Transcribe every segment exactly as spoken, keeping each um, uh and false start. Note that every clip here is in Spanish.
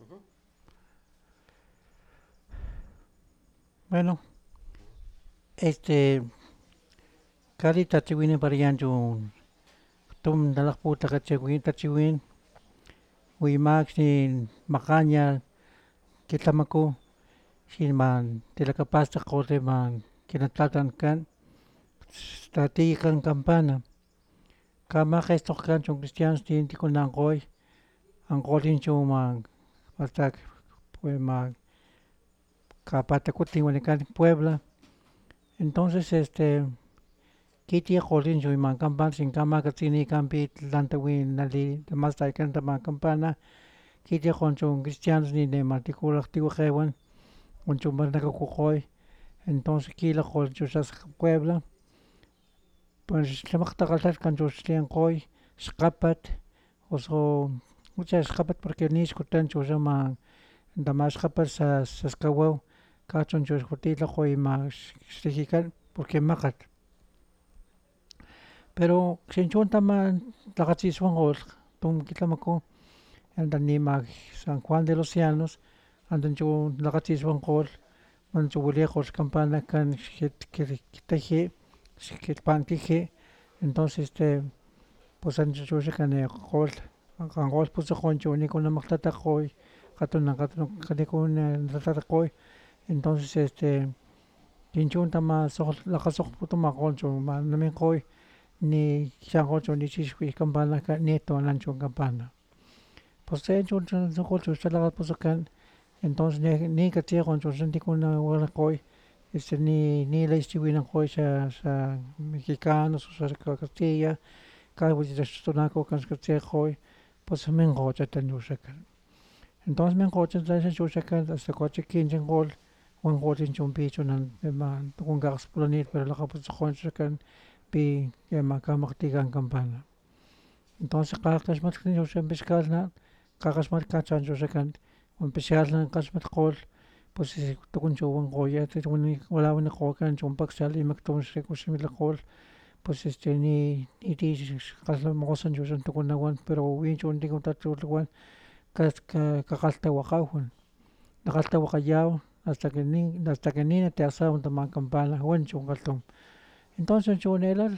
Bueno, este, kari tachiwin para yan yung tum dalak puta kachiwin tachiwin, wimax ni makanya kitamaku, sin man tilakapasta kote man kinatatan kan, stati kan kampana, kama kestok kan yung kristiyanos din ti kunangkoy, ang kotin yung man patak, pues man kapatakutin wanikan Puebla, entonces este, kiti kotin yung man kampan sin kama katsini kampi lantawin nali damastay kan tama kampana, kiti kon yung kristiyanos ni de matikulak tiwakewan, kun yung man nakakukoy, entonces kila kon yung sa Puebla, pues tlamaktakaltas kan yung sliankoy, skapat, oso, muchas skapat porque ni skutan yung sa man damas skapat sa saskawaw, kachon yung skutila koy ma slikikan, porque makat. Pero sinchon tama takatsiswan kol, tum kitlamako, andan ni mag San Juan de los Llanos, andan yung nakatsiswan kol, man yung wuli kol kampana kan kitaje, kitpantije, entonces este, pues andan yung kan kol, kan kol pues kon yung ni ko na maktatakoy, katon na katon kani ko na natatakoy, entonces este, sinchon tama lakasok po tumakol yung man namin koy, ni siangko chon ni siswi kampana ka neto nan chon kampana. Pues se chon chon chon chon talaga po kan, entonces ni ni katse kon chon santi ko na wala koy, este ni ni la istiwi ng koy sa sa Mexicanos o sa Castilla, ka wisi sa stonako kan katse koy, pues men ko chatan yusakan. Entonces men ko chatan sa yusakan hasta ko chikin chen gol, wan ko chen chon picho nan man kung gakas pulanit pero lakapos sa kon kan pi que makamaktikan kampana. Entonces kakasmat kan yo sa piskal na kakasmat kachan yo sa kan un piskal na kasmat kol pues tukun yo wan koya te wani wala wani ko kan yung paksal i maktum sa ko simila kol pues este ni iti kasla mo san yo san tukun na wan pero win yo hindi ko tatulwan kas kakalta wakawon nakalta wakayaw hasta que ni hasta que ni na te asa un tamang kampana wan yung kaltum. Entonces yo nelar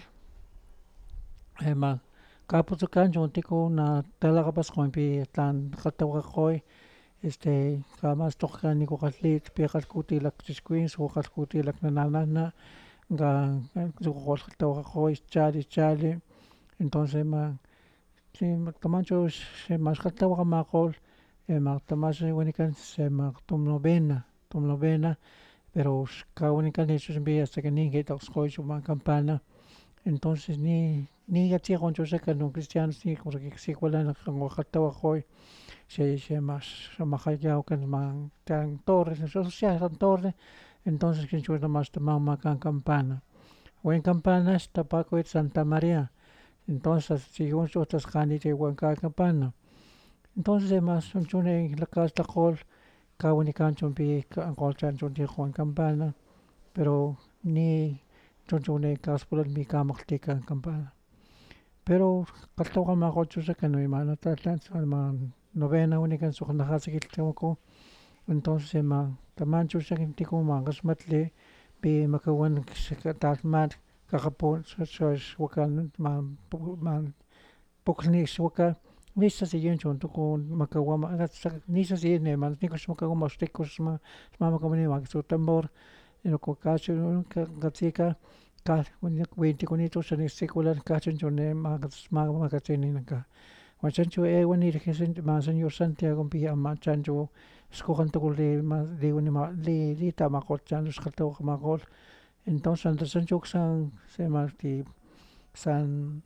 ema kaputukan yung tiko na talakapas ko pi tan katawa koy este kamas tokan ni ko katlit pi katkutilak siskwins o katkutilak na nanana ga ko ko katawa koy chali chali entonces ma si tamancho se mas katawa ka makol ema tamas wanikan se ma tum novena tum novena pero ka wanikan eso se hasta que ni que tos koy suma campana. Entonces ni ni gatsi kon cho kan no cristianos ni ko si wala na kan wakatawa koy se se mas sa makaya kan man tan torre so social tan torre entonces que yo más tomaba kan campana o en campana está Paco de Santa María entonces si yo otras cani de huanca campana entonces más son chune la casa kol kawani kan chon pi kan kol chan chon ti juan campana pero ni chon chune kas pulan mi kamakti kan campana. Pero kaltaw ka mga kotso sa kanoy mana tatlan sa mga novena unikan so nakasakit ko entonces ma tamancho sa kinti ko mga kasmatli pi makawan sa katasmat kakapon sa sa wakan ma ma pukni waka nisa si yun chon to ko makawa sa nisa si ne man ni ko makawa mas tikos ma ma makamani mag so tambor ino ko kaso katsika ka veinte kunito sa sekular kachan chone magas magazine naka wachancho e wani resen ma señor Santiago pi ama chancho skokan to le ma de wani ma le li ta ma ko chan skato ma ko entonces antes sancho san se marti san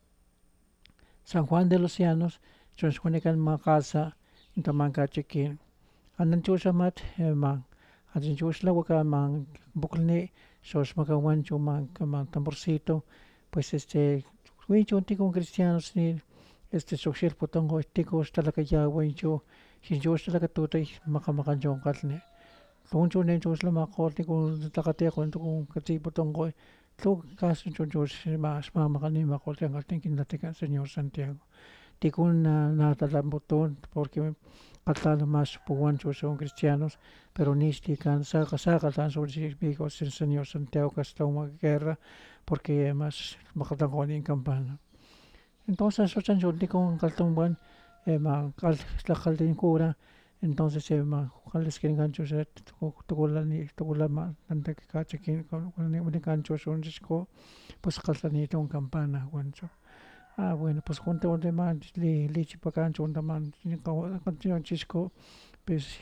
San Juan de los Llanos chon skonikan ma casa intaman ka chikin andan cho sa mat ma andan cho sla waka ma buklne sos magawan yung mga, mga tamborcito, pues este, güey, yo tico cristianos ni este social potongo tico talaga yawa yo, si yo talaga tutay makamakan yung kalne. Kung yo na yung sila makakor, tico takate ako kung kasi potongo, to kaso yo yo mas mamakanin makakor yung kalne kinatikan sa Señor Santiago. tikun na natalambuton porque katlan más puguancho son cristianos, pero nisti kan saca saca tan sobre si el Señor Santiago que está una guerra porque más makatangon en campana. Entonces eso chanjo tikun kaltumban eh, ma kal la kaldin cura entonces eh, ma kales ken gancho se tukulan ni tukulan ma tanta que cache ken con ni gancho son disco pues kaltanito un campana guancho. Ah, bueno, pues junto con demás, li, lichi pacancho, un tamán, continuo chisco, pues,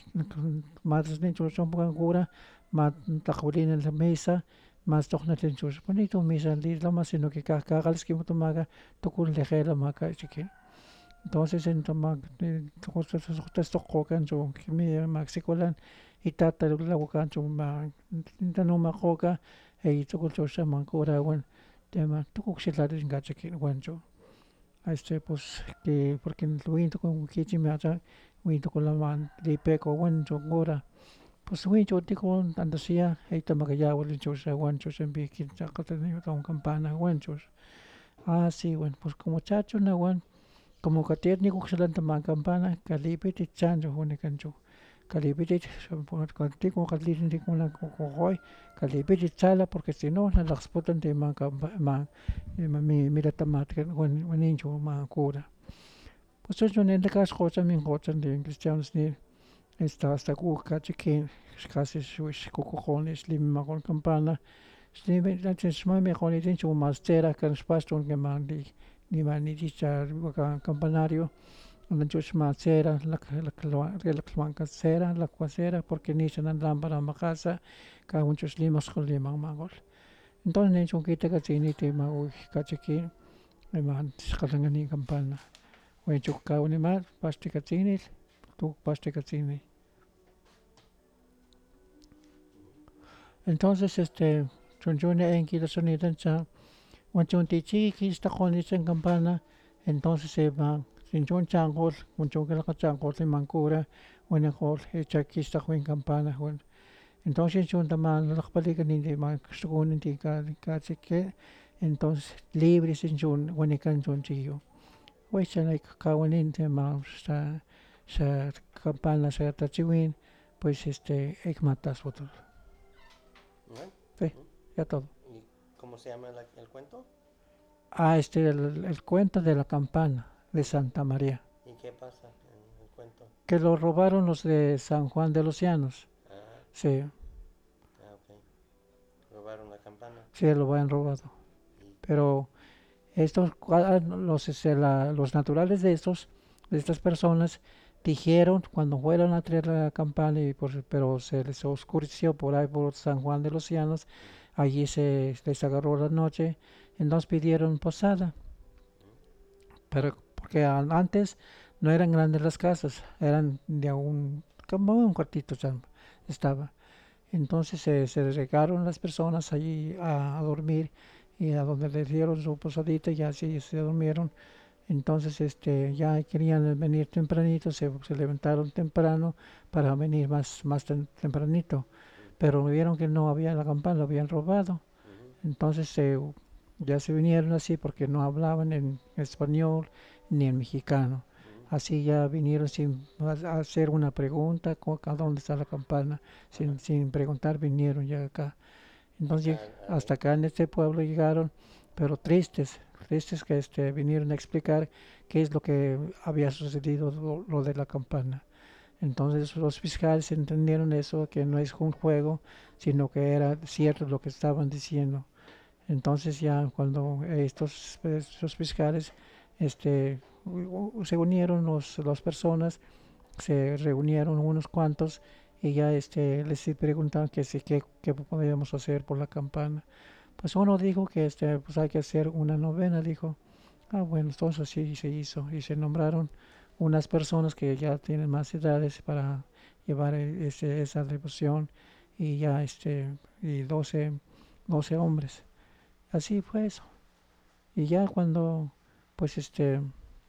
más de hecho son poco cura, más tajulín en la mesa, más toca tenchos, bonito misa, li, la más sino que cada vez que me maga, toco un lejera maca, chique. Entonces, en tomag, toco estos toco cancho, que me maxicolan, y tata la cancho, ma, no ma coca, y toco chosa mancura, bueno, tema, toco xilares en gacha que guancho. Este pues que porque winto con kichi me hacha winto con la man de peco wancho gora pues wincho tiko andasia heita magaya wincho se wancho se bi kin chakata ni con campana wanchos ah sí bueno pues como chacho na wan como kater ni kuxlan tama campana kalipe ti chanjo hone kancho kalipe ti kanti con kalin ti con la cojoy kalipe ti chala porque si no la exportan de ma ma mi mira tamat wan wanincho ma cura. Pues eso en el caso cosa min cosa de cristianos ni esta hasta cuca chiquen casi swish cocojones lim magon campana slim la chesma me con el chu mastera kan spaston que mandi ni mani dicha campanario donde chu mastera la la la cancera la cuacera porque ni se andan para ma casa ka muchos limos con limang magol entonces ne chu kita ka chini te ma u ka chiquen me man skalangan campana When you go ni más, pasticatini, tu pasticatini. Entonces, este, chunchune en kila sonido cha, when chuntichi ki está con en campana, entonces se va, sin chun changol, when chun que la changol de mancura, when a hol, echa ki está con campana, when. Entonces chun taman, la palica ni de man, sugun ni ka, ka que, entonces libre sin chun, when ikan chun chillo. Huecha kawanin tema sa sa campana sa tachiwin pues este ek matas otros. ¿No? Sí, ya todo. ¿Y cómo se llama la, el cuento? Ah, este el, el cuento de la campana de Santa María. ¿Y qué pasa en el cuento? Que lo robaron los de San Juan de los Llanos. Ah, Sí. ah, ok. Robaron la campana. Sí, lo habían robado. Y, Pero estos los, este, la, los naturales de estos de estas personas dijeron cuando fueron a traer la campana y por, pero se les oscureció por ahí por San Juan de los Llanos allí se les agarró la noche entonces pidieron posada pero porque antes no eran grandes las casas eran de un como un cuartito ya estaba entonces se, se regaron las personas allí a, a dormir y a donde les dieron su posadita y así se durmieron. Entonces este ya querían venir tempranito, se, se levantaron temprano para venir más, más tem, tempranito, pero vieron que no había la campana, lo habían robado. uh-huh. Entonces eh, ya se vinieron así porque no hablaban en español ni en mexicano. Uh-huh. Así ya vinieron sin hacer una pregunta, ¿a dónde está la campana? Sin, uh-huh. sin preguntar vinieron ya acá. Entonces hasta, hasta acá en este pueblo llegaron, pero tristes, tristes que este, vinieron a explicar qué es lo que había sucedido, lo, lo de la campana. Entonces los fiscales entendieron eso, que no es un juego, sino que era cierto lo que estaban diciendo. Entonces ya cuando estos, estos fiscales este, se unieron, los, las personas se reunieron unos cuantos y ya este, les preguntaban que sí, qué, qué podíamos hacer por la campana. Pues uno dijo que este, pues hay que hacer una novena, dijo. Ah, bueno, entonces sí se hizo y se nombraron unas personas que ya tienen más edades para llevar ese, esa devoción y ya este, y doce, doce hombres. Así fue eso. Y ya cuando, pues este,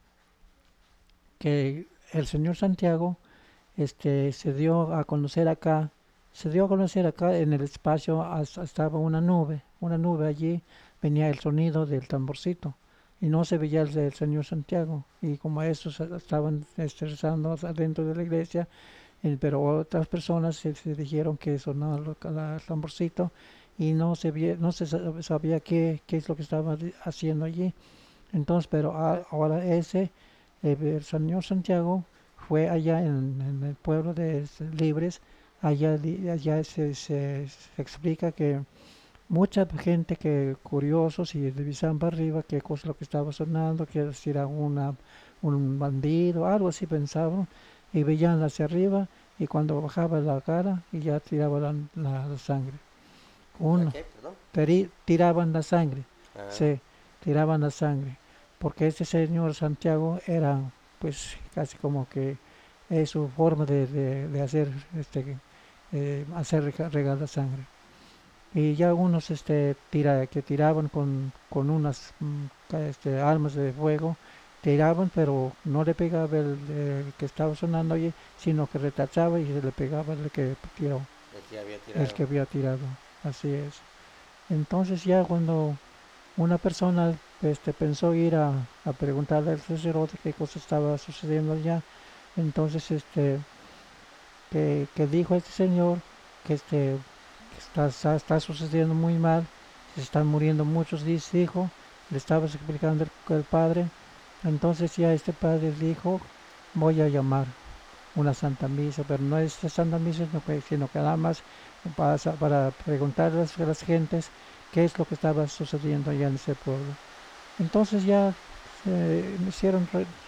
que el señor Santiago este se dio a conocer acá, se dio a conocer acá en el espacio estaba una nube, una nube allí venía el sonido del tamborcito y no se veía el, el señor Santiago. Y como estos estaban este, rezando adentro de la iglesia, eh, pero otras personas se, se dijeron que sonaba el tamborcito y no se, veía, no se sabía qué, qué es lo que estaba haciendo allí. Entonces, pero a, ahora ese, eh, el señor Santiago fue allá en, en el pueblo de Libres, allá, allá se, se, se explica que mucha gente que curiosos y revisaban para arriba qué cosa lo que estaba sonando, que si era una, un bandido, algo así pensaban, y veían hacia arriba y cuando bajaba la cara y ya tiraban la, la, la sangre. ¿La Uno, qué? Perdón. tiri, tiraban la sangre, Ah, sí, tiraban la sangre, porque este señor Santiago era pues casi como que es su forma de, de, de hacer este eh, hacer regar la sangre y ya unos este, tira, que tiraban con, con unas mm, este, armas de fuego, tiraban, pero no le pegaba el, el que estaba sonando allí, sino que retachaba y se le pegaba el que tiró, el que había el tirado. que había tirado. Así es. Entonces ya cuando una persona este, pensó ir a, a preguntarle al sacerdote qué cosa estaba sucediendo allá, entonces este, que, que dijo este señor que este Está, está, está sucediendo muy mal, se están muriendo muchos, dijo, le estaba explicando el, el padre. Entonces ya este padre dijo, voy a llamar una santa misa, pero no es santa misa, sino que, sino que nada más para, para preguntar a las, a las gentes qué es lo que estaba sucediendo allá en ese pueblo. Entonces ya eh, me hicieron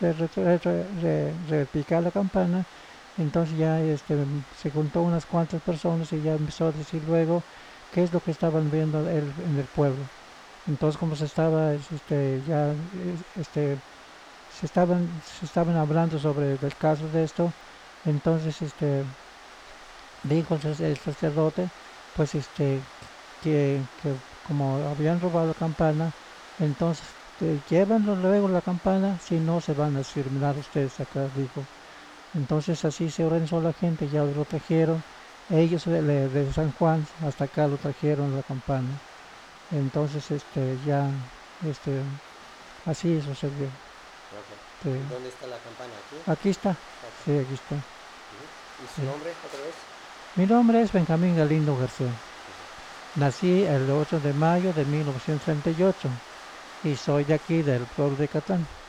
repicar la campana. Entonces ya este, se juntó unas cuantas personas y ya empezó a decir luego qué es lo que estaban viendo el, en el pueblo. Entonces como se estaba este, ya este, se estaban se estaban hablando sobre el caso de esto, entonces este dijo el, el sacerdote pues este que, que como habían robado la campana, entonces eh, llévanlo luego la campana, si no se van a exterminar ustedes acá, dijo. Entonces así se organizó la gente, ya lo trajeron, ellos de, de San Juan hasta acá lo trajeron la campana. Entonces este ya este así sucedió. Okay. Este, ¿Dónde está la campana? ¿Aquí? aquí está, Okay. sí, aquí está. Uh-huh. ¿Y su Sí. nombre otra vez? Mi nombre es Benjamín Galindo García. Uh-huh. Nací el ocho de mayo de mil novecientos treinta y ocho y soy de aquí del pueblo de Catán.